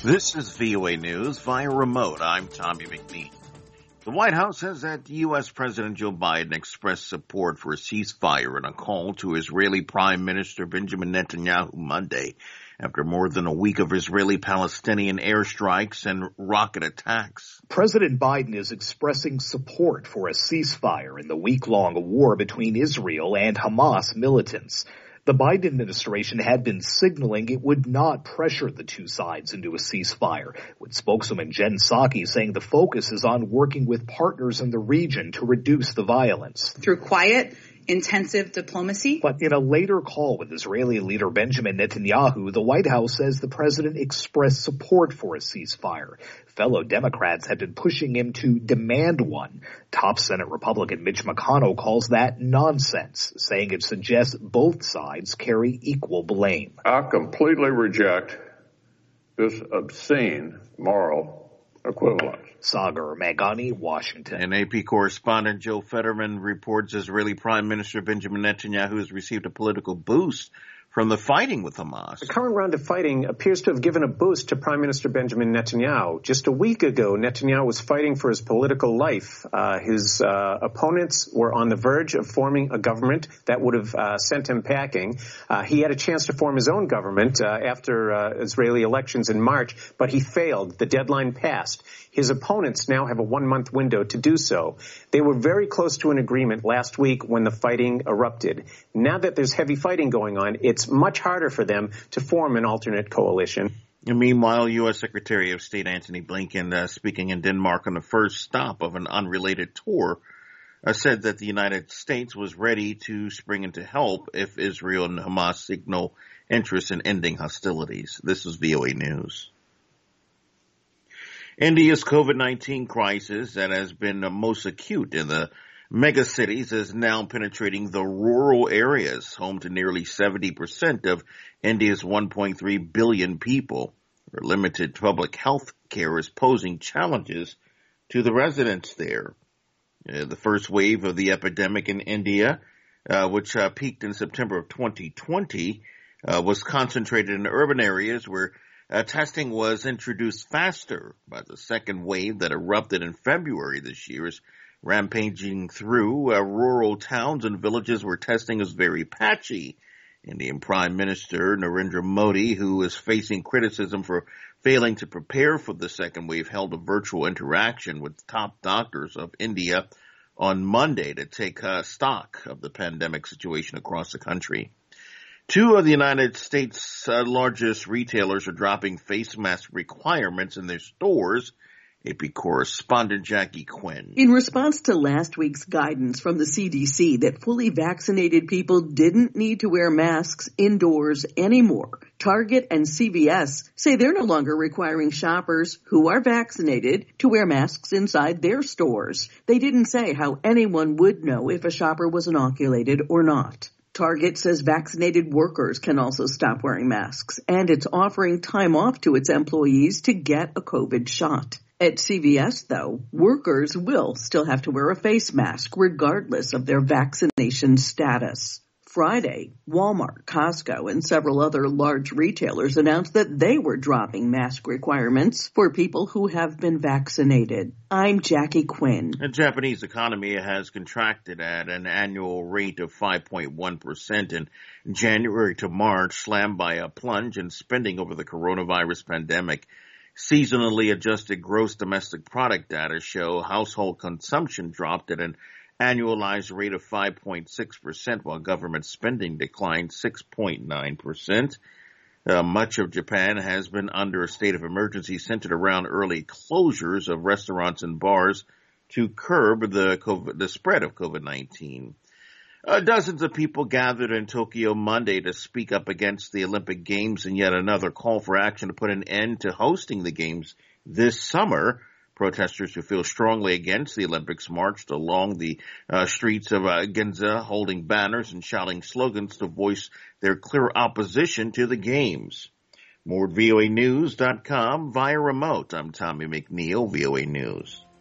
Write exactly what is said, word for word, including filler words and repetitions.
This is V O A News via remote. I'm Tommy McNeil. The White House says that U S. President Joe Biden expressed support for a ceasefire in a call to Israeli Prime Minister Benjamin Netanyahu Monday after more than a week of Israeli-Palestinian airstrikes and rocket attacks. President Biden is expressing support for a ceasefire in the week-long war between Israel and Hamas militants. The Biden administration had been signaling it would not pressure the two sides into a ceasefire, with spokeswoman Jen Psaki saying the focus is on working with partners in the region to reduce the violence. Through quiet, intensive diplomacy. But in a later call with Israeli leader Benjamin Netanyahu, the White House says the president expressed support for a ceasefire. Fellow Democrats had been pushing him to demand one. Top Senate Republican Mitch McConnell calls that nonsense, saying it suggests both sides carry equal blame. I completely reject this obscene moral equivalence. Sagar Meghani, Washington. And A P correspondent Joe Fetterman reports Israeli Prime Minister Benjamin Netanyahu has received a political boost from the fighting with Hamas. The current round of fighting appears to have given a boost to Prime Minister Benjamin Netanyahu. Just a week ago, Netanyahu was fighting for his political life. Uh, his uh, opponents were on the verge of forming a government that would have uh, sent him packing. Uh, he had a chance to form his own government uh, after uh, Israeli elections in March, but he failed. The deadline passed. His opponents now have a one-month window to do so. They were very close to an agreement last week when the fighting erupted. Now that there's heavy fighting going on, it's much harder for them to form an alternate coalition. And meanwhile, U S. Secretary of State Antony Blinken, uh, speaking in Denmark on the first stop of an unrelated tour, uh, said that the United States was ready to spring into help if Israel and Hamas signal interest in ending hostilities. This is V O A News. India's COVID nineteen crisis that has been most acute in the megacities is now penetrating the rural areas, home to nearly seventy percent of India's one point three billion people. Limited public health care is posing challenges to the residents there. Uh, the first wave of the epidemic in India, uh, which uh, peaked in September of twenty twenty, uh, was concentrated in urban areas where Uh, testing was introduced faster. But the second wave that erupted in February this year is rampaging through uh, rural towns and villages where testing is very patchy. Indian Prime Minister Narendra Modi, who is facing criticism for failing to prepare for the second wave, held a virtual interaction with top doctors of India on Monday to take uh, stock of the pandemic situation across the country. Two of the United States' uh, largest retailers are dropping face mask requirements in their stores. A P correspondent Jackie Quinn. In response to last week's guidance from the C D C that fully vaccinated people didn't need to wear masks indoors anymore, Target and C V S say they're no longer requiring shoppers who are vaccinated to wear masks inside their stores. They didn't say how anyone would know if a shopper was inoculated or not. Target says vaccinated workers can also stop wearing masks, and it's offering time off to its employees to get a COVID shot. At C V S, though, workers will still have to wear a face mask regardless of their vaccination status. Friday, Walmart, Costco, and several other large retailers announced that they were dropping mask requirements for people who have been vaccinated. I'm Jackie Quinn. The Japanese economy has contracted at an annual rate of five point one percent in January to March, slammed by a plunge in spending over the coronavirus pandemic. Seasonally adjusted gross domestic product data show household consumption dropped at an annualized rate of five point six percent, while government spending declined six point nine percent. Uh, much of Japan has been under a state of emergency centered around early closures of restaurants and bars to curb the COVID, the spread of COVID nineteen. Uh, dozens of people gathered in Tokyo Monday to speak up against the Olympic Games in yet another call for action to put an end to hosting the Games this summer. Protesters who feel strongly against the Olympics marched along the uh, streets of uh, Ginza, holding banners and shouting slogans to voice their clear opposition to the Games. More at V O A News dot com via remote. I'm Tommy McNeil, V O A News.